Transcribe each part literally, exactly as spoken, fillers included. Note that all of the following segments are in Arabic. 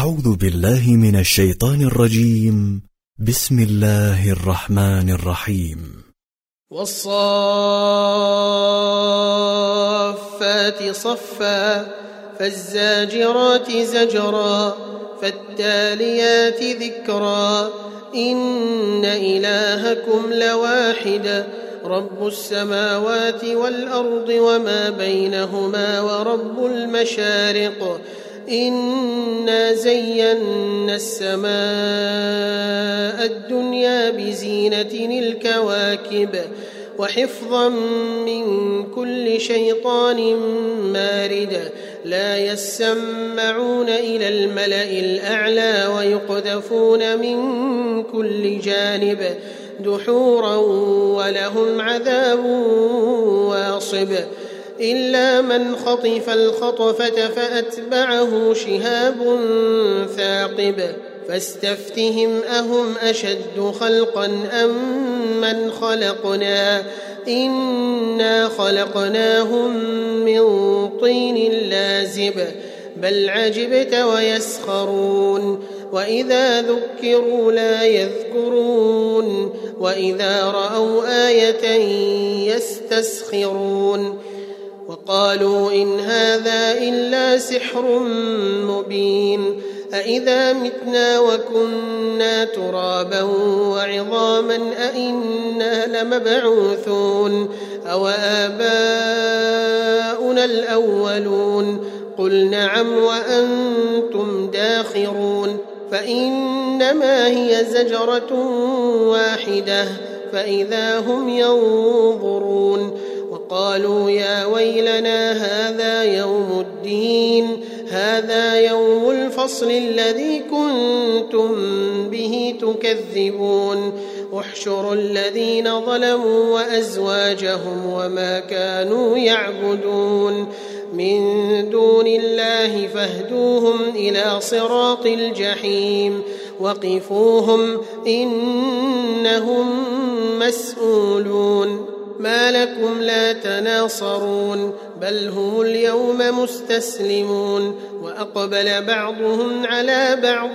أعوذ بالله من الشيطان الرجيم. بسم الله الرحمن الرحيم. والصافات صفا فالزاجرات زجرا فالتاليات ذكرا إن إلهكم لواحد رب السماوات والأرض وما بينهما ورب المشارق إنا زينا السماء الدنيا بزينة الكواكب وحفظا من كل شيطان مارد لا يسمعون إلى الملأ الأعلى ويقذفون من كل جانب دحورا ولهم عذاب واصب إلا من خطف الخطفة فأتبعه شهاب ثاقب فاستفتهم أهم أشد خلقا أم من خلقنا إنا خلقناهم من طين لازب بل عجبت ويسخرون وإذا ذكروا لا يذكرون وإذا رأوا آية يستسخرون وقالوا إن هذا إلا سحر مبين أإذا متنا وكنا ترابا وعظاما أإنا لمبعوثون أو آباؤنا الأولون قل نعم وأنتم داخرون فإنما هي زجرة واحدة فإذا هم ينظرون وقالوا يا ويلنا هذا يوم الدين هذا يوم الفصل الذي كنتم به تكذبون احشروا الذين ظلموا وأزواجهم وما كانوا يعبدون من دون الله فاهدوهم إلى صراط الجحيم وقفوهم إنهم مسؤولون ما لكم لا تناصرون بل هم اليوم مستسلمون وأقبل بعضهم على بعض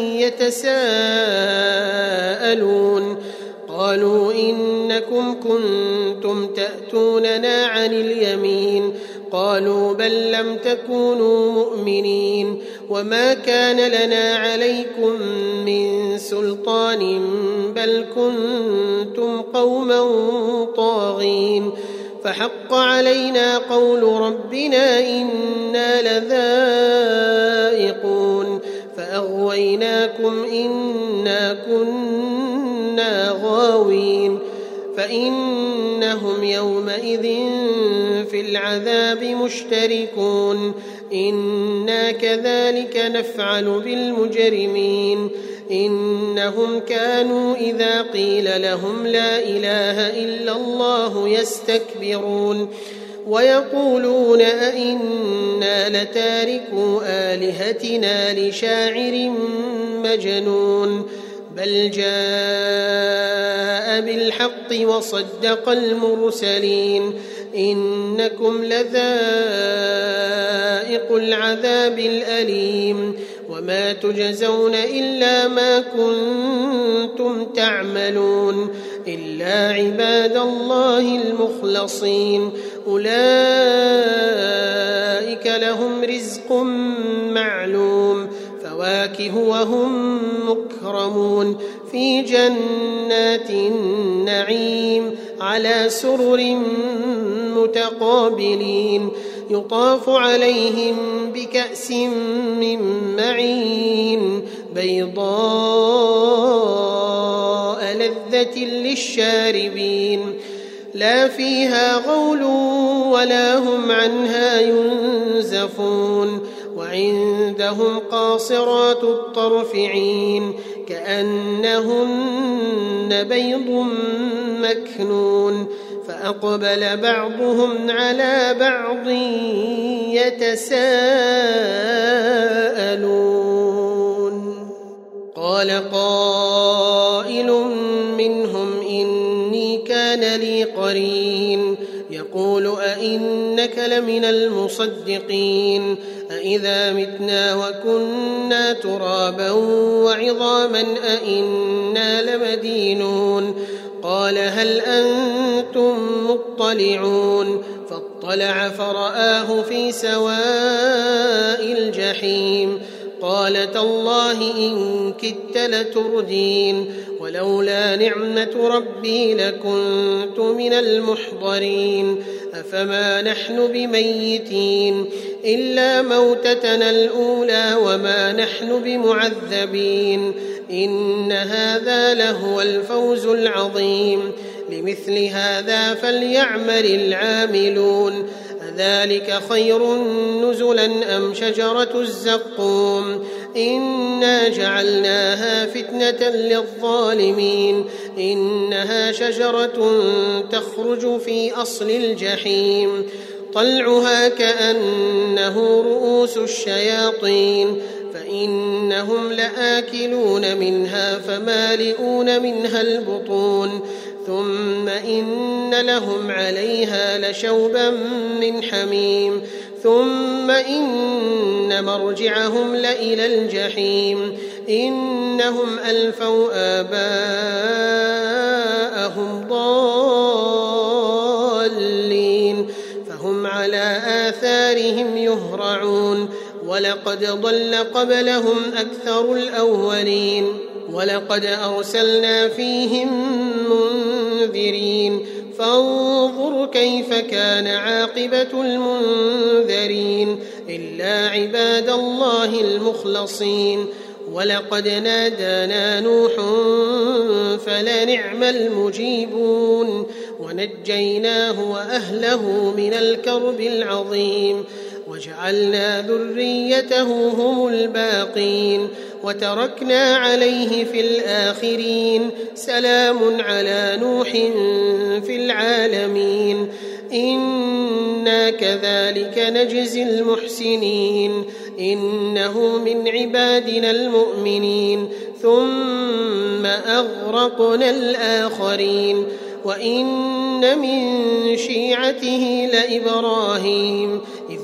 يتساءلون قالوا إنكم كنتم تأتوننا عن اليمين قالوا بل لم تكونوا مؤمنين وما كان لنا عليكم من سلطان بل كنتم قوما طاغين فحق علينا قول ربنا إنا لذائقون فأغويناكم إنا كنا غاوين فإنهم يومئذ في العذاب مشتركون إنا كذلك نفعل بالمجرمين إنهم كانوا إذا قيل لهم لا إله إلا الله يستكبرون ويقولون أئنا لتاركو آلهتنا لشاعر مجنون بل جاء بالحق وصدق المرسلين إنكم لذائق العذاب الأليم وما تجزون إلا ما كنتم تعملون إلا عباد الله المخلصين أولئك لهم رزق معلوم فواكه وهم مكرمون في جنات النعيم على سرر متقابلين يطاف عليهم بكأس من معين بيضاء لذة للشاربين لا فيها غول ولا هم عنها ينزفون وعندهم قاصرات الطرف عين كأنهن بيض مكنون فأقبل بعضهم على بعض يتساءلون قال قائل منهم إني كان لي قرين يقول أئنك لمن المصدقين أئذا متنا وكنا ترابا وعظاما أئنا لمدينون قال هل أنتم مطلعون فاطلع فرآه في سواء الجحيم قال تالله إن كدت لتردين ولولا نعمة ربي لكنت من المحضرين أفما نحن بميتين إلا موتتنا الأولى وما نحن بمعذبين إن هذا لهو الفوز العظيم لمثل هذا فليعمل العاملون أذلك خير نزلا أم شجرة الزقوم إنا جعلناها فتنة للظالمين إنها شجرة تخرج في أصل الجحيم طلعها كأنه رؤوس الشياطين فإنهم لآكلون منها فمالئون منها البطون ثم إن لهم عليها لشوبا من حميم ثم إن مرجعهم لإلى الجحيم إنهم ألفوا آباءهم ضالين فهم على آثارهم يهرعون ولقد ضل قبلهم أكثر الأولين ولقد أرسلنا فيهم منذرين فانظر كيف كان عاقبة المنذرين إلا عباد الله المخلصين ولقد نادانا نوح فلنعم المجيبون ونجيناه وأهله من الكرب العظيم وجعلنا ذريته هم الباقين وتركنا عليه في الآخرين سلام على نوح في العالمين إنا كذلك نجزي المحسنين إنه من عبادنا المؤمنين ثم أغرقنا الآخرين وإن من شيعته لإبراهيم إذ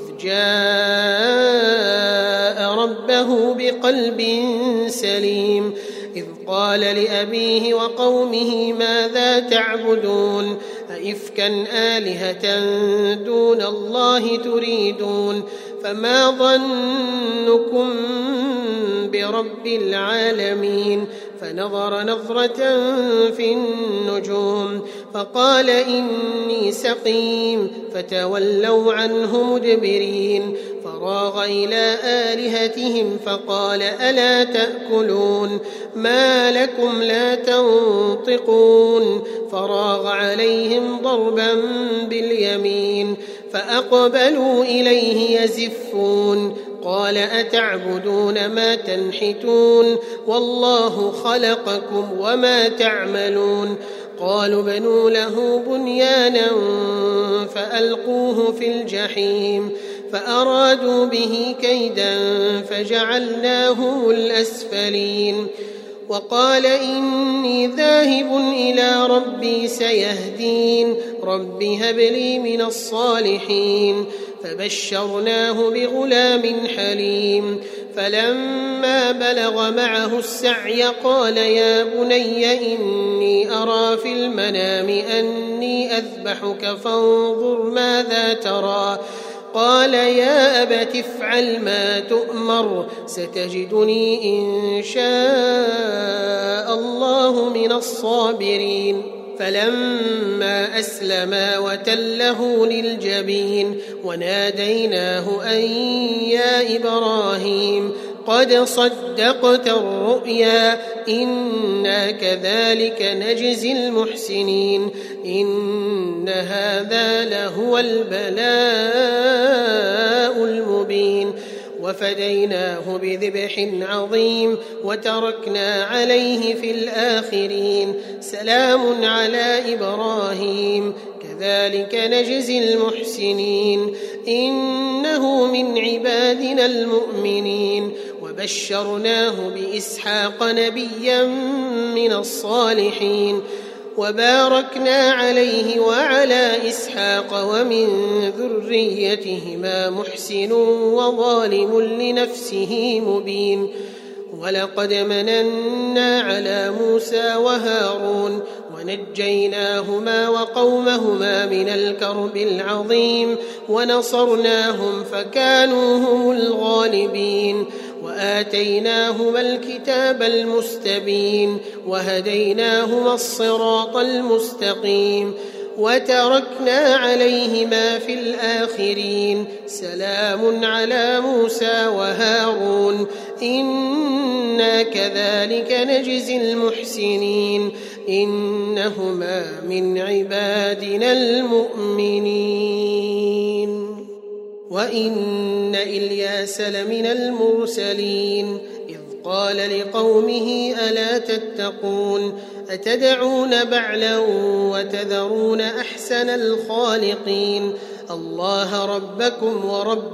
جاء ربه بقلب سليم إذ قال لأبيه وقومه ماذا تعبدون أئفكا آلهة دون الله تريدون فما ظنكم برب العالمين فنظر نظرة في النجوم فقال إني سقيم فتولوا عنه مدبرين فراغ إلى آلهتهم فقال ألا تأكلون ما لكم لا تنطقون فراغ عليهم ضربا باليمين فأقبلوا إليه يزفون قال أتعبدون ما تنحتون والله خلقكم وما تعملون قالوا بنوا له بنيانا فألقوه في الجحيم فأرادوا به كيدا فجعلناهم الأسفلين وقال إني ذاهب إلى ربي سيهدين رب هب لي من الصالحين فبشرناه بغلام حليم فلما بلغ معه السعي قال يا بني إني أرى في المنام أني أذبحك فانظر ماذا ترى قال يا أبت افعل ما تؤمر ستجدني إن شاء الله من الصابرين فلما أسلما وتله للجبين وناديناه أن يا إبراهيم قد صدقت الرؤيا إنا كذلك نجزي المحسنين إن هذا لهو البلاء المبين وفديناه بذبح عظيم وتركنا عليه في الآخرين سلام على إبراهيم كذلك نجزي المحسنين إنه من عبادنا المؤمنين وبشرناه بإسحاق نبيا من الصالحين وباركنا عليه وعلى إسحاق ومن ذريتهما محسن وظالم لنفسه مبين ولقد مننا على موسى وهارون ونجيناهما وقومهما من الكرب العظيم ونصرناهم فكانوا هم الغالبين وآتيناهما الكتاب المستبين وهديناهما الصراط المستقيم وتركنا عليهما في الآخرين سلام على موسى وهارون إنا كذلك نجزي المحسنين إنهما من عبادنا المؤمنين وإن إلياس لمن المرسلين إذ قال لقومه ألا تتقون أتدعون بعلا وتذرون أحسن الخالقين الله ربكم ورب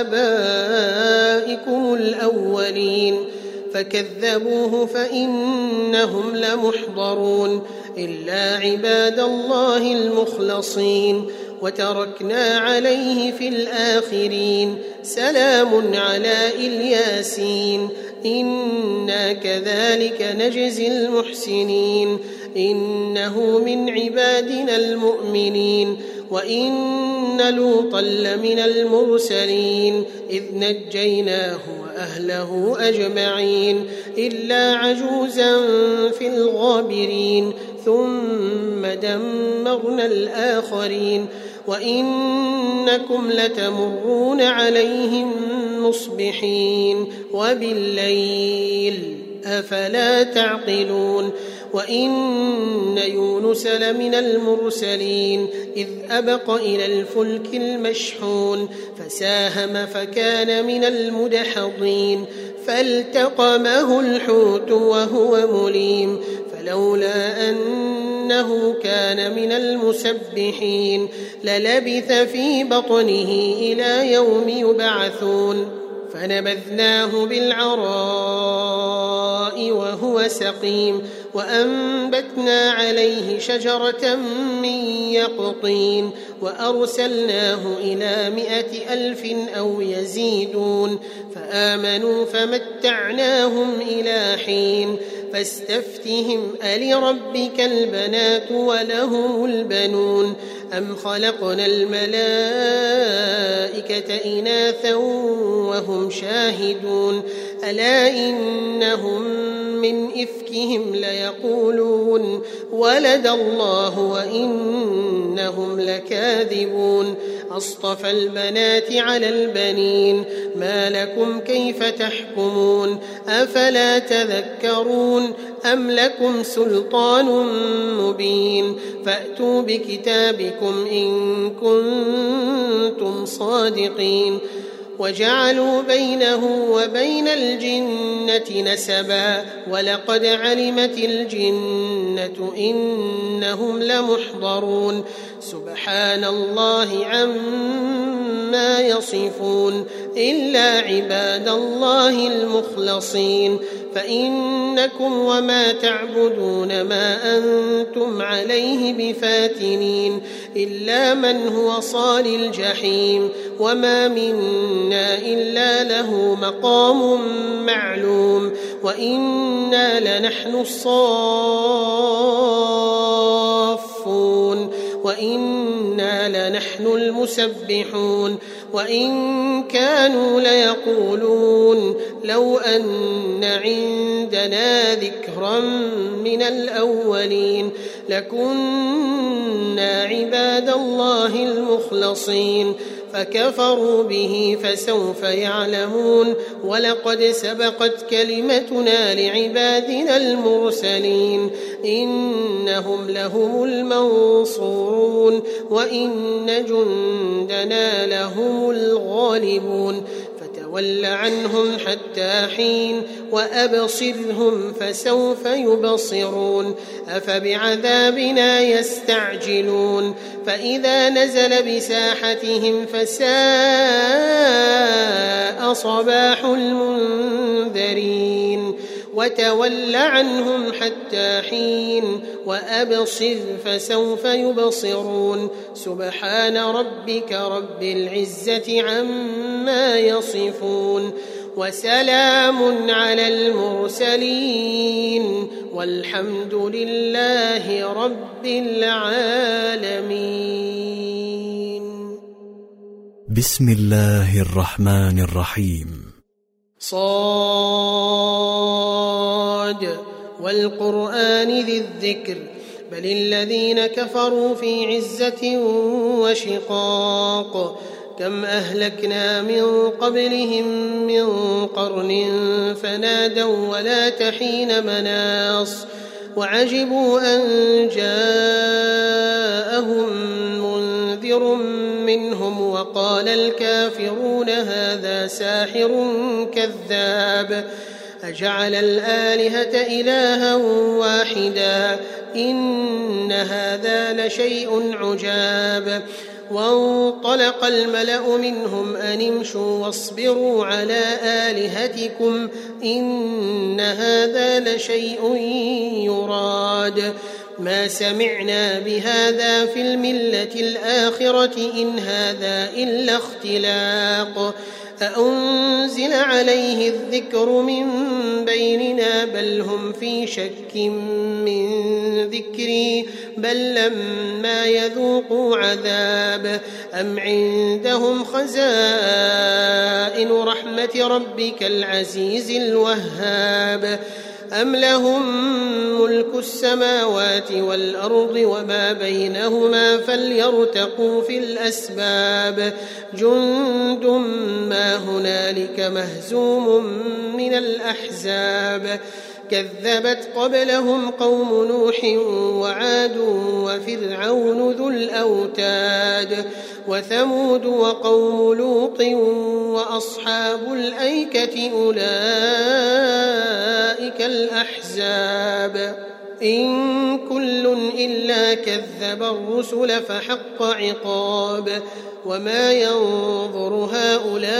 آبائكم الأولين فكذبوه فإنهم لمحضرون إلا عباد الله المخلصين وتركنا عليه في الآخرين سلام على إلياسين إنا كذلك نجزي المحسنين إنه من عبادنا المؤمنين وإن لوطا لمن المرسلين إذ نجيناه وأهله أجمعين إلا عجوزا في الغابرين ثم دمرنا الآخرين وإنكم لتمرون عليهم مصبحين وبالليل أفلا تعقلون وإن يونس لمن المرسلين إذ أبق إلى الفلك المشحون فساهم فكان من المدحضين فالتقمه الحوت وهو مليم فلولا أنه كان من المسبحين للبث في بطنه إلى يوم يبعثون فنبذناه بالعراء وهو سقيم وأنبتنا عليه شجرة من يقطين وأرسلناه إلى مائة ألف أو يزيدون فآمنوا فمتعناهم إلى حين فاستفتهم ألربك البنات ولهم البنون أم خلقنا الملائكة إناثا وهم شاهدون ألا إنهم من إفكهم ليقولون ولد الله وإنهم لكاذبون أصطفى البنات على البنين ما لكم كيف تحكمون أفلا تذكرون أم لكم سلطان مبين فأتوا بكتابكم إن كنتم صادقين وجعلوا بينه وبين الجنة نسبا ولقد علمت الجنة إنهم لمحضرون سبحان الله عما يصفون إلا عباد الله المخلصين فإنكم وما تعبدون ما أنتم عليه بفاتنين إلا من هو صال الجحيم وما منا إلا له مقام معلوم وإنا لنحن الصافون وإنا لنحن المسبحون وإن كانوا ليقولون لو أن عندنا ذكرا من الأولين لكنا عباد الله المخلصين فكفروا به فسوف يعلمون ولقد سبقت كلمتنا لعبادنا المرسلين إنهم لهم المنصورون وإن جندنا لهم الغالبون فتول عنهم حتى حين وأبصرهم فسوف يبصرون أفبعذابنا يستعجلون فإذا نزل بساحتهم فساء صباح المنذرين وتول عنهم حتى حين وأبصر فسوف يبصرون سبحان ربك رب العزة عما يصفون وسلام على المرسلين والحمد لله رب العالمين. بسم الله الرحمن الرحيم. صاد والقرآن ذي الذكر بل الذين كفروا في عزة وشقاق كم أهلكنا من قبلهم من قرن فنادوا ولا تحين مناص وعجبوا أن جاءهم منذر منهم وقال الكافرون هذا ساحر كذاب أجعل الآلهة إلها واحدا إن هذا لشيء عجاب وانطلق الملأ منهم أن امشوا واصبروا على آلهتكم إن هذا لشيء يراد ما سمعنا بهذا في الملة الآخرة إن هذا إلا اختلاق أأنزل عليه الذكر من بيننا بل هم في شك من ذكري بل لما يذوقوا عذاب أم عندهم خزائن رحمة ربك العزيز الوهاب أم لهم ملك السماوات والأرض وما بينهما فليرتقوا في الأسباب جند ما هنالك مهزوم من الأحزاب كذبت قبلهم قوم نوح وعاد وفرعون ذو الأوتاد وثمود وقوم لوط وأصحاب الأيكة أولئك الأحزاب إن كل إلا كذب الرسل فحق عقاب وما ينظر هؤلاء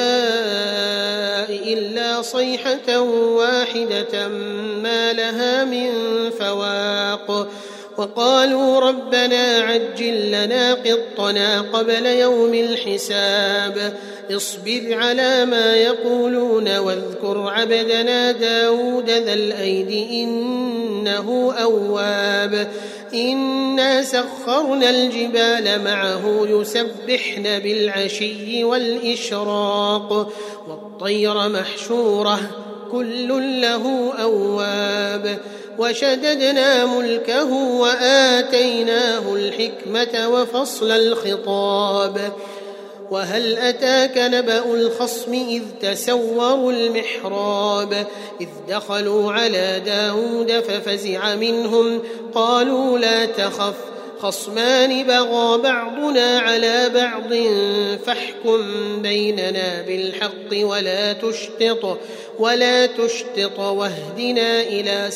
إلا صيحة واحدة ما لها من فواق وقالوا ربنا عجل لنا قطنا قبل يوم الحساب اصبر على ما يقولون واذكر عبدنا داود ذا الأيد إنه أواب إنا سخرنا الجبال معه يسبحن بالعشي والإشراق والطير محشورة كل له أواب وشددنا ملكه وآتيناه الحكمة وفصل الخطاب وهل أتاك نبأ الخصم إذ تسوروا المحراب إذ دخلوا على داود ففزع منهم قالوا لا تخف خصمان بغى بعضنا على بعض فاحكم بيننا بالحق ولا تشطط ولا تشطط واهدنا إلى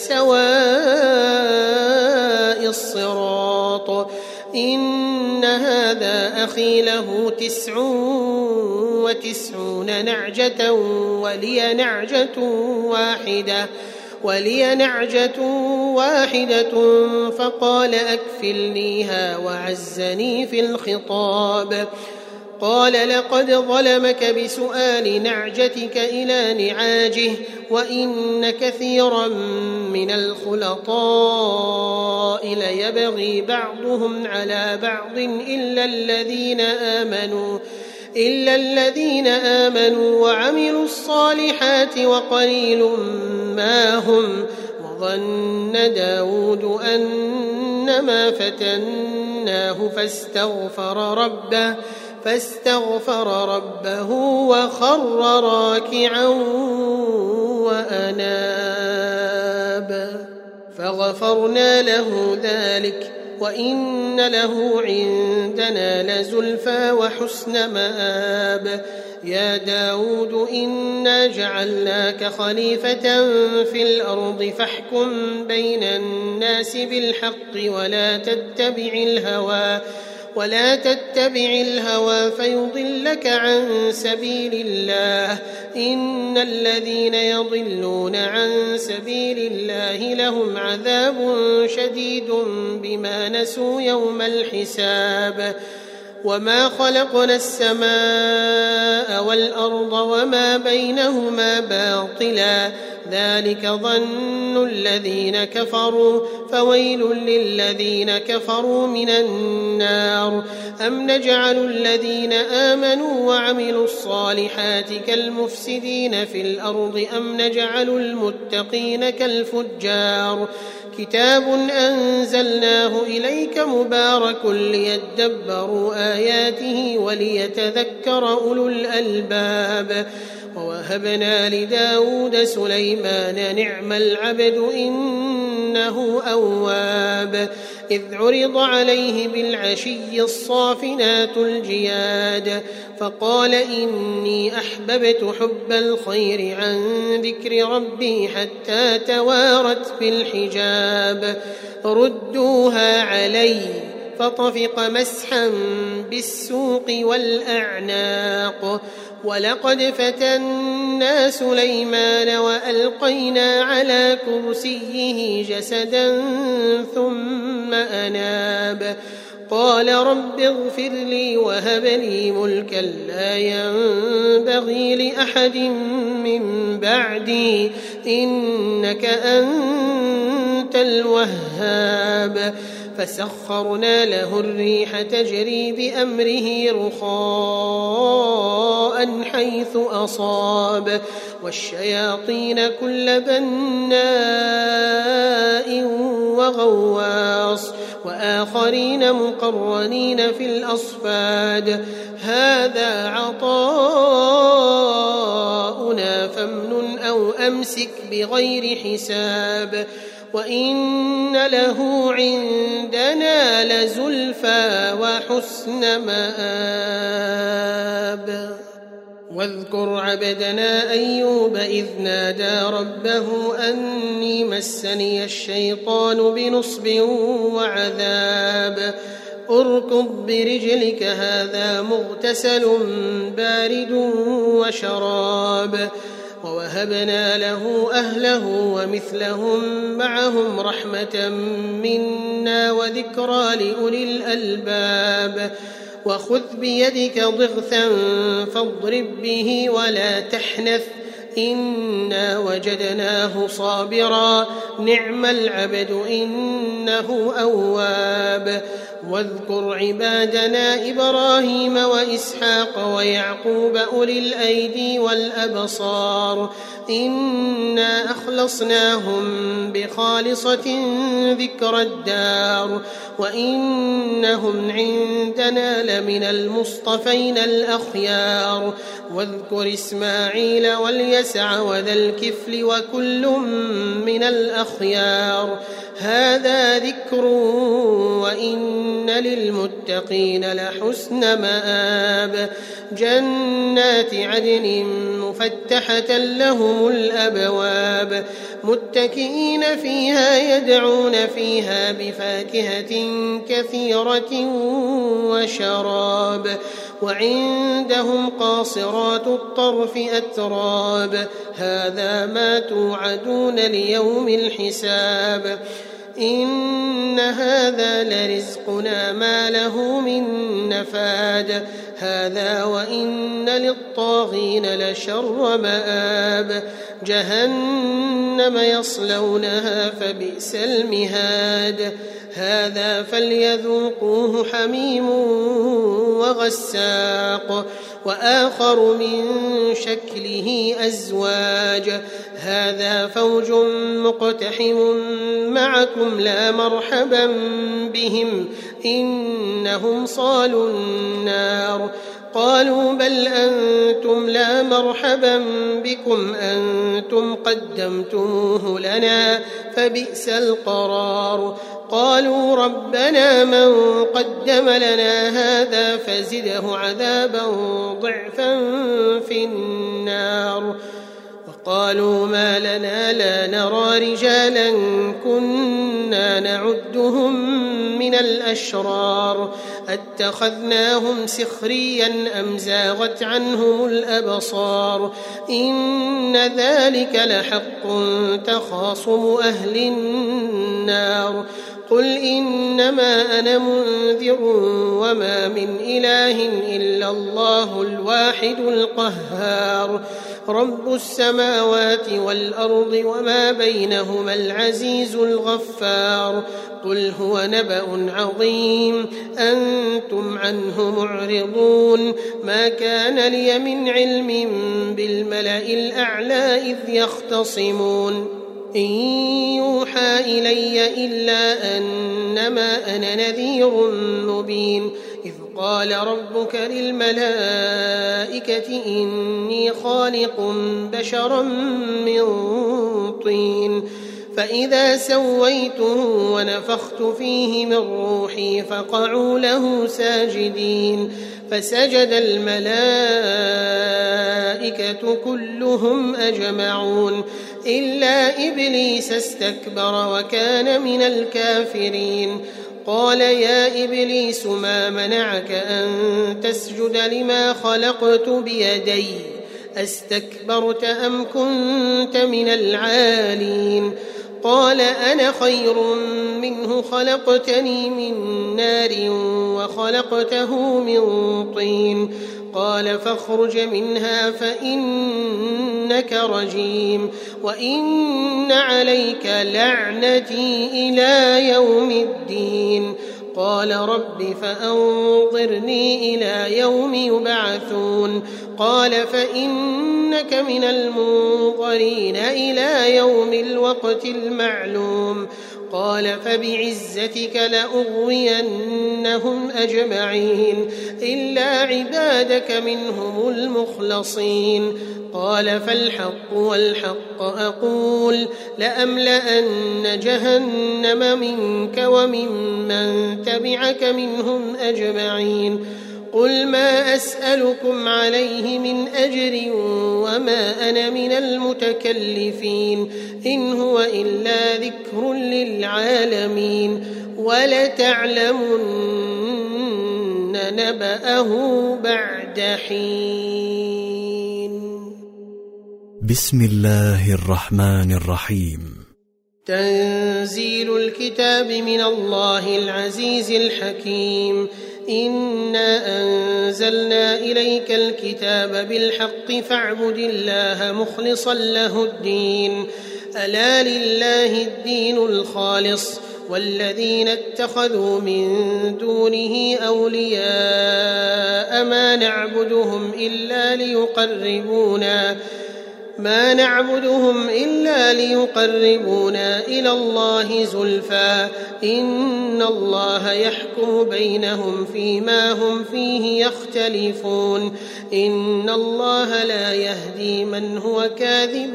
سواء الصراط إن هذا أخي له تسع وتسعون نعجة ولي نعجة واحدة ولي نعجة واحدة فقال أكفلنيها وعزني في الخطاب قال لقد ظلمك بسؤال نعجتك إلى نعاجه وإن كثيرا من الخلطاء ليبغي بعضهم على بعض إلا الذين آمنوا إلا الذين آمنوا وعملوا الصالحات وقليل ما هم وظن داود أنما فتناه فاستغفر ربه فاستغفر ربه وخر راكعا وأناب فغفرنا له ذلك وإن له عندنا لزلفى وحسن مآب يا داود إنا جعلناك خليفة في الأرض فاحكم بين الناس بالحق ولا تتبع الهوى ولا تتبع الهوى فيضلك عن سبيل الله إن الذين يضلون عن سبيل الله لهم عذاب شديد بما نسوا يوم الحساب وما خلقنا السماء والأرض وما بينهما باطلا ذلك ظن الذين كفروا فويل للذين كفروا من النار أم نجعل الذين آمنوا وعملوا الصالحات كالمفسدين في الأرض أم نجعل المتقين كالفجار كتاب أنزلناه إليك مبارك ليدبروا آياته وليتذكر أولو الألباب ووهبنا لداود سليمان نعم العبد إنه أواب إذ عرض عليه بالعشي الصافنات الجياد فقال إني أحببت حب الخير عن ذكر ربي حتى توارت بالحجاب ردوها علي فطفق مسحا بالسوق والأعناق ولقد فتنا سليمان وألقينا على كرسيه جسدا ثم أناب قال رب اغفر لي وهب لي ملكا لا ينبغي لأحد من بعدي إنك أنت الوهاب فسخرنا له الريح تجري بأمره رخاء حيث أصاب والشياطين كل بناء وغواص وآخرين مقرنين في الأصفاد هذا عطاؤنا فامنن أو أمسك بغير حساب وإن له عندنا لزلفى وحسن مآب واذكر عبدنا أيوب إذ نادى ربه أني مسني الشيطان بنصب وعذاب اركض برجلك هذا مغتسل بارد وشراب ووهبنا له أهله ومثلهم معهم رحمة منا وذكرى لأولي الألباب وخذ بيدك ضغثا فاضرب به ولا تحنث إنا وجدناه صابرا نعم العبد إنه أواب واذكر عبادنا إبراهيم وإسحاق ويعقوب أولي الأيدي والأبصار إنا أخلصناهم بخالصة ذكر الدار وإنهم عندنا لمن المصطفين الأخيار واذكر إسماعيل واليسع وذا الكفل وكل من الأخيار هذا ذكر وإن للمتقين لحسن مآب جنات عدن مفتحة لهم الأبواب متكئين فيها يدعون فيها بفاكهة كثيرة وشراب وعندهم قاصرات الطرف أتراب هذا ما توعدون ليوم الحساب إن هذا لرزقنا ما له من نفاد هذا وإن للطاغين لشر مآب جهنم يصلونها فبئس المهاد هذا فليذوقوه حميم وغساق وآخر من شكله أزواج هذا فوج مقتحم معكم لا مرحبا بهم إنهم صالوا النار قالوا بل أنتم لا مرحبا بكم أنتم قدمتموه لنا فبئس القرار قالوا ربنا من قدم لنا هذا فزده عذابا ضعفا في النار قالوا ما لنا لا نرى رجالا كنا نعدهم من الأشرار أتخذناهم سخريا أم زاغت عنهم الأبصار إن ذلك لحق تخاصم أهل النار قل إنما أنا منذر وما من إله إلا الله الواحد القهار رب السماوات والأرض وما بينهما العزيز الغفار قل هو نبأ عظيم أنتم عنه معرضون ما كان لي من علم بالملأ الأعلى إذ يختصمون إن يوحى إلي إلا أنما أنا نذير مبين إذ قال ربك للملائكة إني خالق بشرا من طين فإذا سويته ونفخت فيه من روحي فقعوا له ساجدين فسجد الملائكة كلهم أجمعون إلا إبليس استكبر وكان من الكافرين قال يا إبليس ما منعك أن تسجد لما خلقت بيدي أستكبرت أم كنت من العالين قال أنا خير منه خلقتني من نار وخلقته من طين قال فاخرج منها فإنك رجيم وإن عليك لعنتي إلى يوم الدين قال رب فأنظرني إلى يوم يبعثون قال فإنك من المنظرين إلى يوم الوقت المعلوم قال فبعزتك لأغوينهم أجمعين إلا عبادك منهم المخلصين قال فالحق والحق أقول لأملأن جهنم منك وممن تبعك منهم أجمعين قل ما أسألكم عليه من أجر وما أنا من المتكلفين إن هو إلا ذكر للعالمين ولتعلمن نبأه بعد حين. بسم الله الرحمن الرحيم. تنزيل الكتاب من الله العزيز الحكيم. إنا أنزلنا إليك الكتاب بالحق فاعبد الله مخلصا له الدين ألا لله الدين الخالص والذين اتخذوا من دونه أولياء ما نعبدهم إلا ليقربونا ما نعبدهم إلا ليقربونا إلى الله زلفى إن الله يحكم بينهم فيما هم فيه يختلفون إن الله لا يهدي من هو كاذب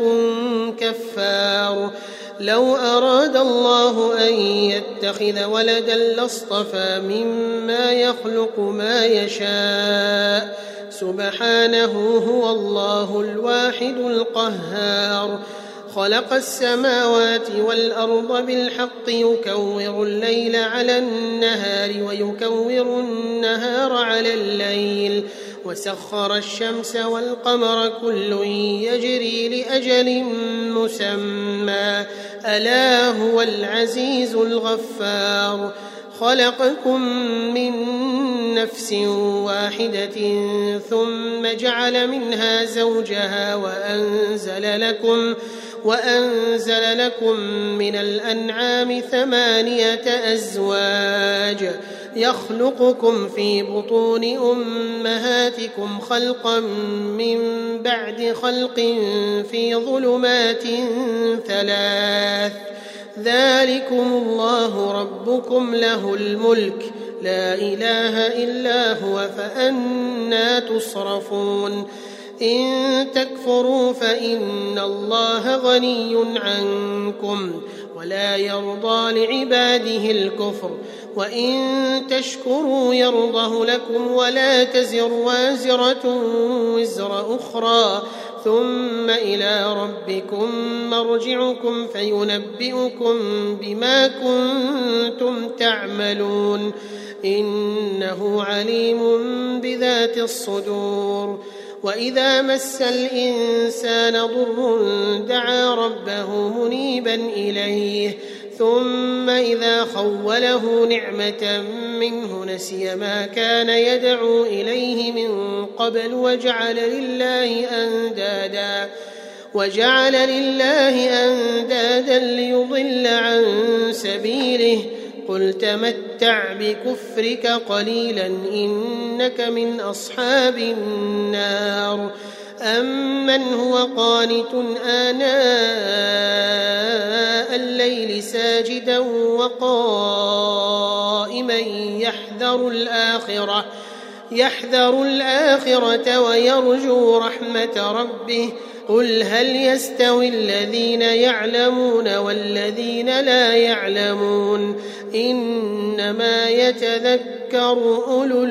كفار لو أراد الله أن يتخذ ولدا لاصطفى مما يخلق ما يشاء سبحانه هو الله الواحد القهار خلق السماوات والأرض بالحق يكور الليل على النهار ويكور النهار على الليل وسخر الشمس والقمر كل يجري لأجل مسمى ألا هو العزيز الغفار خلقكم من نفس واحدة ثم جعل منها زوجها وأنزل لكم وأنزل لكم من الأنعام ثمانية أزواج يخلقكم في بطون أمهاتكم خلقا من بعد خلق في ظلمات ثلاث ذلكم الله ربكم له الملك لا إله إلا هو فأنى تصرفون إن تكفروا فإن الله غني عنكم ولا يرضى لعباده الكفر وإن تشكروا يرضه لكم ولا تزر وازرة وزر أخرى ثم إلى ربكم مرجعكم فينبئكم بما كنتم تعملون إنه عليم بذات الصدور. وإذا مس الإنسان ضر دعا ربه منيبا إليه ثم إذا خوله نعمة منه نسي ما كان يدعو إليه من قبل وجعل لله أندادا وجعل لله أندادا ليضل عن سبيله قل تمتع بكفرك قليلا إنك من أصحاب النار. أمن هو قانت آناء الليل ساجدا وقائما يحذر الآخرة يحذر الآخرة ويرجو رحمة ربه قل هل يستوي الذين يعلمون والذين لا يعلمون إنما يتذكر أولو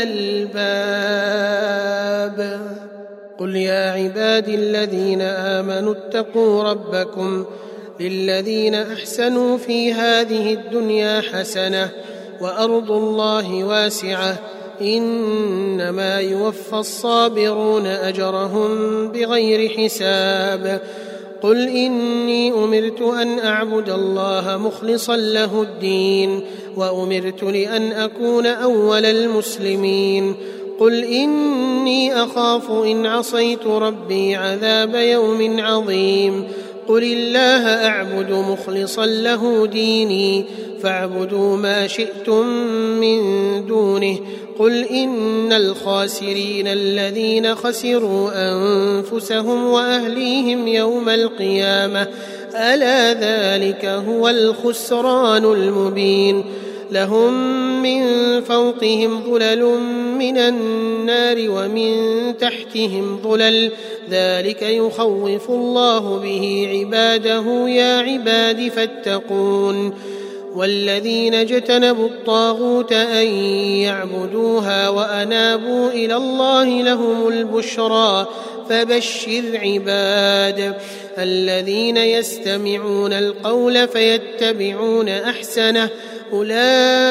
الألباب. قل يا عبادي الذين آمنوا اتقوا ربكم للذين أحسنوا في هذه الدنيا حسنة وأرض الله واسعة إنما يوفى الصابرون أجرهم بغير حساب. قل إني أمرت أن أعبد الله مخلصا له الدين وأمرت لأن أكون أول المسلمين. قل إني أخاف إن عصيت ربي عذاب يوم عظيم. قل الله أعبد مخلصا له ديني فاعبدوا ما شئتم من دونه. قل إن الخاسرين الذين خسروا أنفسهم وأهليهم يوم القيامة ألا ذلك هو الخسران المبين. لهم من فوقهم ظلل من النار ومن تحتهم ظلل ذلك يخوف الله به عباده يا عباد فاتقون. والذين اجتنبوا الطاغوت أن يعبدوها وأنابوا إلى الله لهم البشرى فبشر عباد الذين يستمعون القول فيتبعون أحسنه أولئك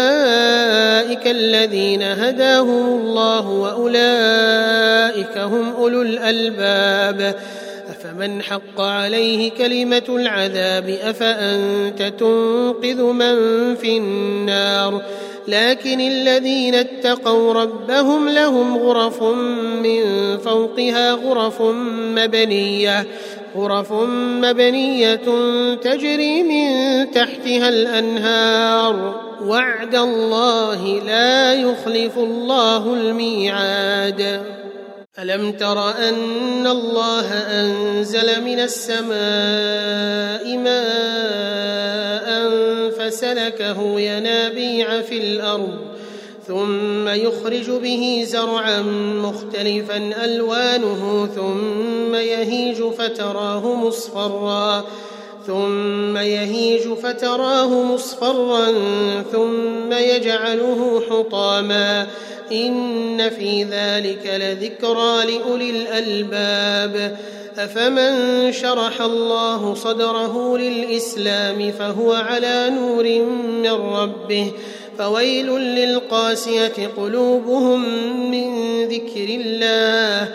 الذين هداهم الله وأولئك هم أولو الألباب. أفمن حق عليه كلمة العذاب أفأنت تنقذ من في النار. لكن الذين اتقوا ربهم لهم غرف من فوقها غرف مبنية غرف مبنية تجري من تحتها الأنهار وعد الله لا يخلف الله الميعاد. ألم تر أن الله أنزل من السماء ماء فسلكه ينابيع في الأرض ثم يخرج به زرعا مختلفا ألوانه ثم يهيج فتراه مصفرا ثم يهيج فتراه مصفرا ثم يجعله حطاما إن في ذلك لذكرى لأولي الألباب. أفمن شرح الله صدره للإسلام فهو على نور من ربه فويل للقاسية قلوبهم من ذكر الله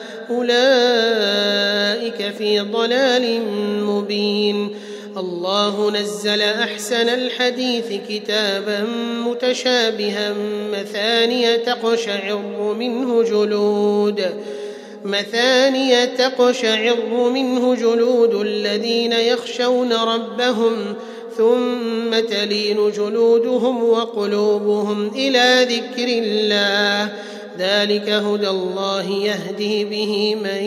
أولئك في ضلال مبين. الله نزل أحسن الحديث كتابا متشابها مثانية تقشعر منه جلود مثانية تقشعر منه جلود الذين يخشون ربهم ثم تلين جلودهم وقلوبهم إلى ذكر الله ذلك هدى الله يهدي به من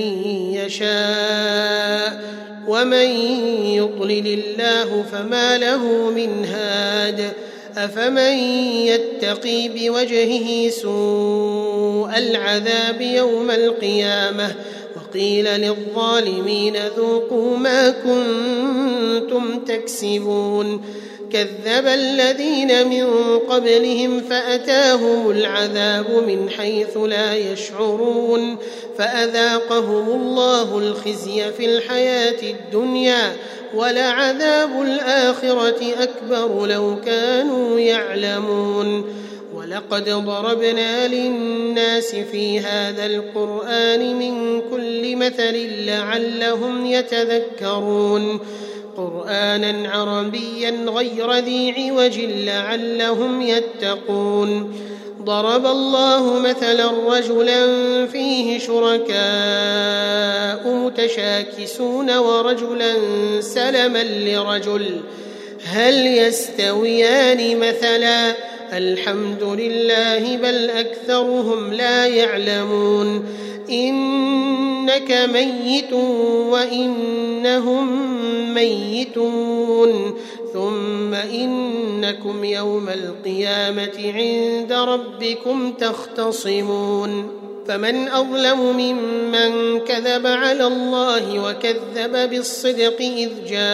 يشاء ومن يضلل الله فما له من هاد. أفمن يتقي بوجهه سوء العذاب يوم القيامة وقيل للظالمين ذوقوا ما كنتم تكسبون كذب الذين من قبلهم فأتاهم العذاب من حيث لا يشعرون فأذاقهم الله الخزي في الحياة الدنيا ولعذاب الآخرة أكبر لو كانوا يعلمون ولقد ضربنا للناس في هذا القرآن من كل مثل لعلهم يتذكرون قرآنا عربيا غير ذي عوج لعلهم يتقون ضرب الله مثلا رجلا فيه شركاء متشاكسون ورجلا سلما لرجل هل يستويان مثلا الحمد لله بل أكثرهم لا يعلمون إنك ميت وإنهم ميتون ثم إنكم يوم القيامة عند ربكم تختصمون فمن أظلم ممن كذب على الله وكذب بالصدق إذ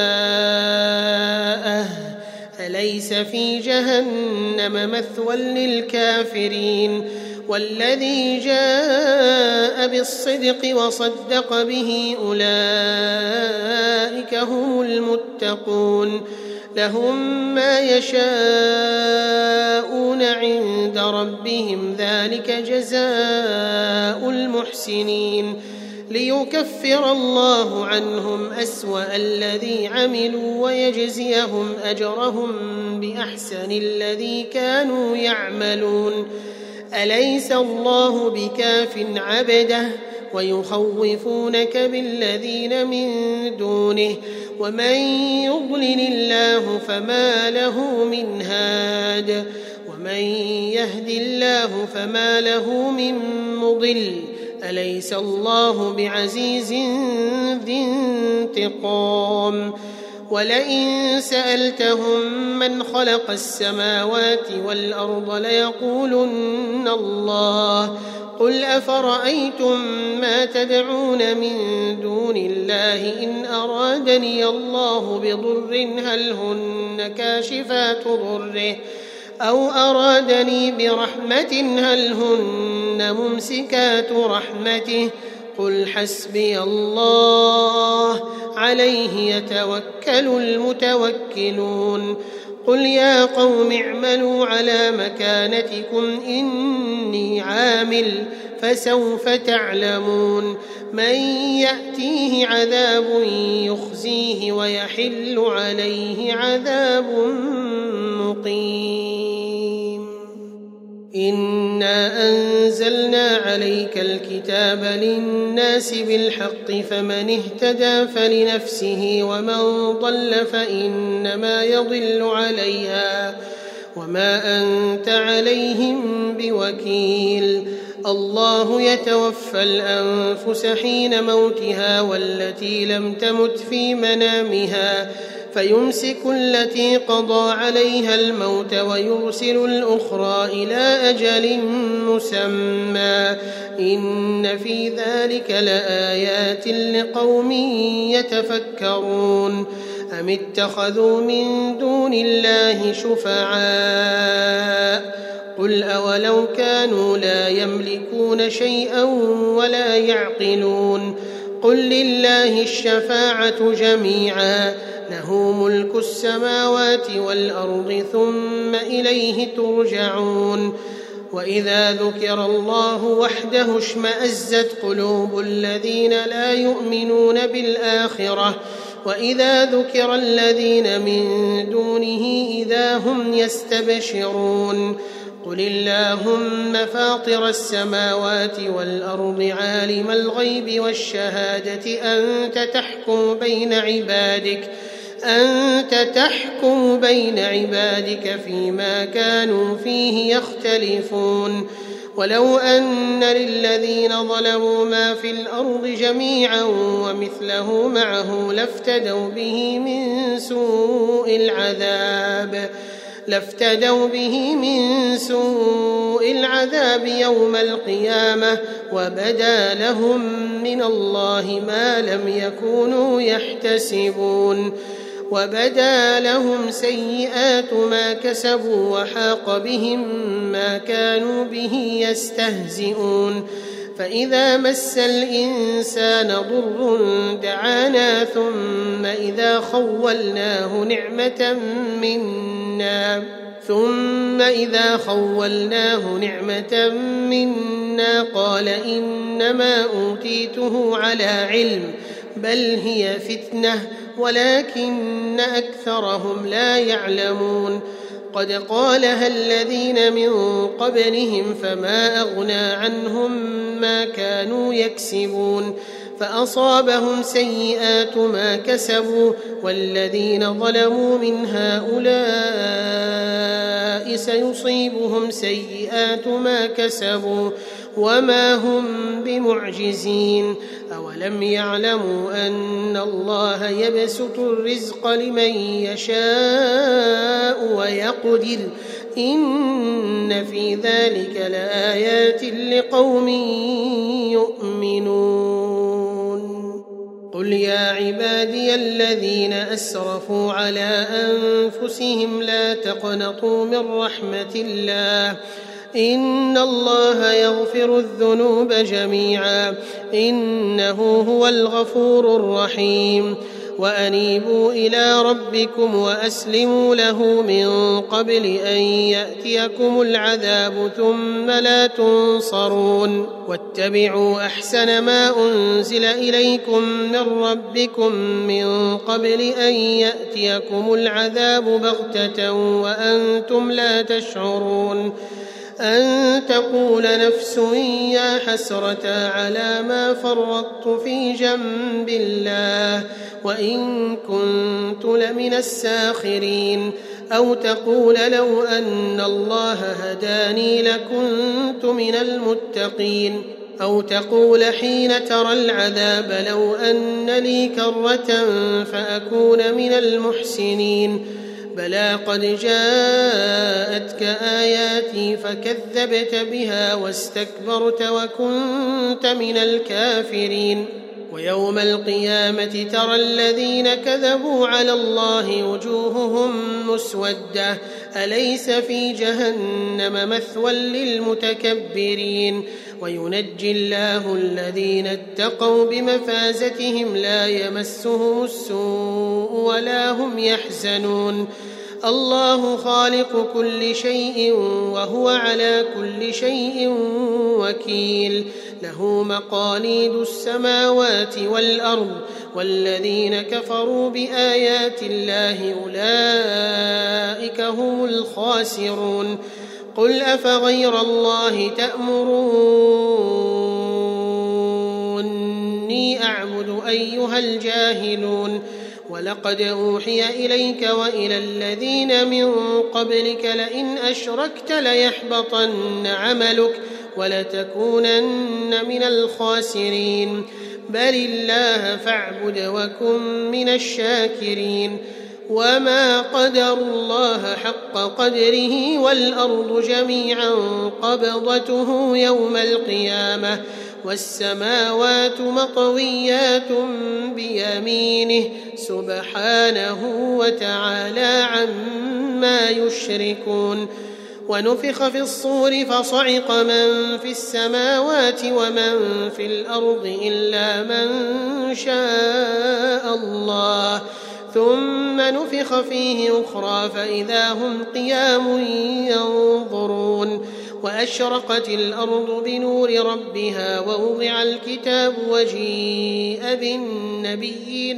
جاءه أليس في جهنم مثوى للكافرين والذي جاء بالصدق وصدق به أولئك هم المتقون لهم ما يشاءون عند ربهم ذلك جزاء المحسنين ليكفر الله عنهم أسوأ الذي عملوا ويجزيهم أجرهم بأحسن الذي كانوا يعملون أليس الله بكاف عبده ويخوفونك بالذين من دونه ومن يضلل الله فما له من هاد ومن يهد الله فما له من مضل أليس الله بعزيز ذي انتقام ولئن سألتهم من خلق السماوات والأرض ليقولن الله قل أفرأيتم ما تدعون من دون الله إن أرادني الله بضر هل هن كاشفات ضره أو أرادني برحمة هل هن ممسكات رحمته قل حسبي الله عليه يتوكل المتوكلون قل يا قوم اعملوا على مكانتكم إني عامل فسوف تعلمون من يأتيه عذاب يخزيه ويحل عليه عذاب مقيم إنا أنزلنا عليك الكتاب للناس بالحق فمن اهتدى فلنفسه ومن ضل فإنما يضل عليها وما أنت عليهم بوكيل الله يتوفى الأنفس حين موتها والتي لم تمت في منامها فيمسك التي قضى عليها الموت ويرسل الأخرى إلى أجل مسمى إن في ذلك لآيات لقوم يتفكرون أم اتخذوا من دون الله شفعاء قل أولو كانوا لا يملكون شيئا ولا يعقلون قل لله الشفاعة جميعا له ملك السماوات والأرض ثم إليه ترجعون وإذا ذكر الله وحده اشمأزت قلوب الذين لا يؤمنون بالآخرة وإذا ذكر الذين من دونه إذا هم يستبشرون قل اللهم فاطر السماوات والأرض عالم الغيب والشهادة أنت تحكم بين عبادك أنت تحكم بين عبادك فيما كانوا فيه يختلفون ولو أن للذين ظلموا ما في الأرض جميعا ومثله معه لافتدوا به من سوء العذاب لافتدوا به من سوء العذاب يوم القيامة وبدا لهم من الله ما لم يكونوا يحتسبون وبدا لهم سيئات ما كسبوا وحاق بهم ما كانوا به يستهزئون فإذا مس الإنسان ضر دعانا ثم إذا خولناه نعمة منا ثم إذا خولناه نعمة منا قال إنما أوتيته على علم بل هي فتنة ولكن أكثرهم لا يعلمون قد قالها الذين من قبلهم فما أغنى عنهم ما كانوا يكسبون فأصابهم سيئات ما كسبوا والذين ظلموا من هؤلاء سيصيبهم سيئات ما كسبوا وما هم بمعجزين أولم يعلموا أن الله يبسط الرزق لمن يشاء ويقدر إن في ذلك لآيات لقوم يؤمنون قل يا عبادي الذين أسرفوا على أنفسهم لا تقنطوا من رحمة الله إن الله يغفر الذنوب جميعا إنه هو الغفور الرحيم وأنيبوا إلى ربكم وأسلموا له من قبل أن يأتيكم العذاب ثم لا تنصرون واتبعوا أحسن ما أنزل إليكم من ربكم من قبل أن يأتيكم العذاب بغتة وأنتم لا تشعرون أن تقول نفس يا حسرة على ما فرطت في جنب الله وإن كنت لمن الساخرين أو تقول لو أن الله هداني لكنت من المتقين أو تقول حين ترى العذاب لو أن لي كرة فأكون من المحسنين بلى قد جاءتك آياتي فكذبت بها واستكبرت وكنت من الكافرين ويوم القيامة ترى الذين كذبوا على الله وجوههم مسودة أليس في جهنم مثوى للمتكبرين وينجي الله الذين اتقوا بمفازتهم لا يمسهم السوء ولا هم يحزنون الله خالق كل شيء وهو على كل شيء وكيل له مقاليد السماوات والأرض والذين كفروا بآيات الله أولئك هم الخاسرون قل أفغير الله تأمروني أعبد أيها الجاهلون ولقد أوحي إليك وإلى الذين من قبلك لئن أشركت ليحبطن عملك ولتكونن من الخاسرين بل الله فاعبد وكن من الشاكرين وما قدروا الله حق قدره والأرض جميعا قبضته يوم القيامة والسماوات مطويات بيمينه سبحانه وتعالى عما يشركون ونفخ في الصور فصعق من في السماوات ومن في الأرض إلا من شاء الله ثم نفخ فيه أخرى فإذا هم قيام ينظرون وأشرقت الأرض بنور ربها ووضع الكتاب وجيء بالنبيين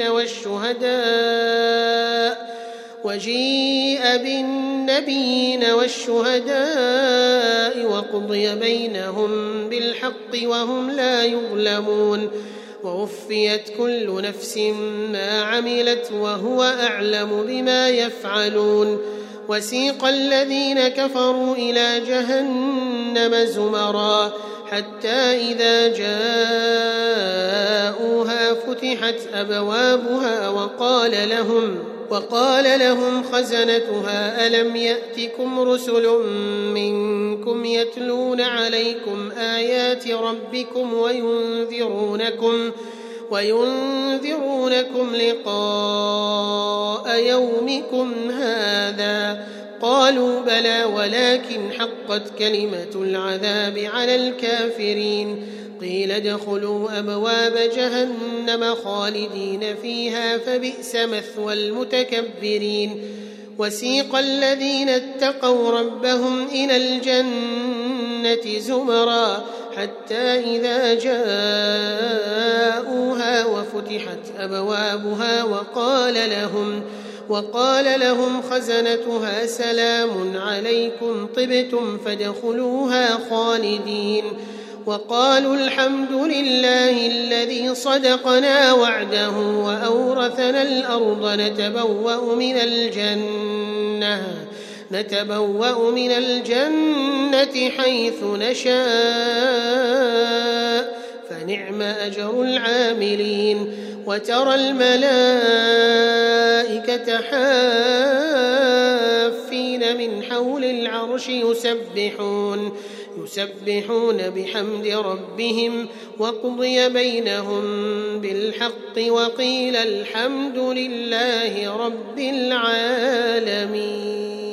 والشهداء وجيء بالنبيين والشهداء وقضي بينهم بالحق وهم لا يظلمون ووفيت كل نفس ما عملت وهو أعلم بما يفعلون وسيق الذين كفروا إلى جهنم زمرا حتى إذا جاءوها فتحت أبوابها وقال لهم وقال لهم خزنتها ألم يأتكم رسل منكم يتلون عليكم آيات ربكم وينذرونكم وينذرونكم لقاء يومكم هذا؟ قالوا بلى ولكن حقت كلمة العذاب على الكافرين. قيل ادخلوا أبواب جهنم خالدين فيها فبئس مثوى المتكبرين. وسيق الذين اتقوا ربهم إلى الجنة زمرا حتى إذا جاءوها وفتحت أبوابها وقال لهم وقال لهم خزنتها سلام عليكم طبتم فادخلوها خالدين. وقالوا الحمد لله الذي صدقنا وعده وأورثنا الأرض نتبوأ من الجنة نتبوأ من الجنة حيث نشاء فنعم أجر العاملين. وترى الملائكة حافين من حول العرش يسبحون يسبحون بحمد ربهم وقضي بينهم بالحق وقيل الحمد لله رب العالمين.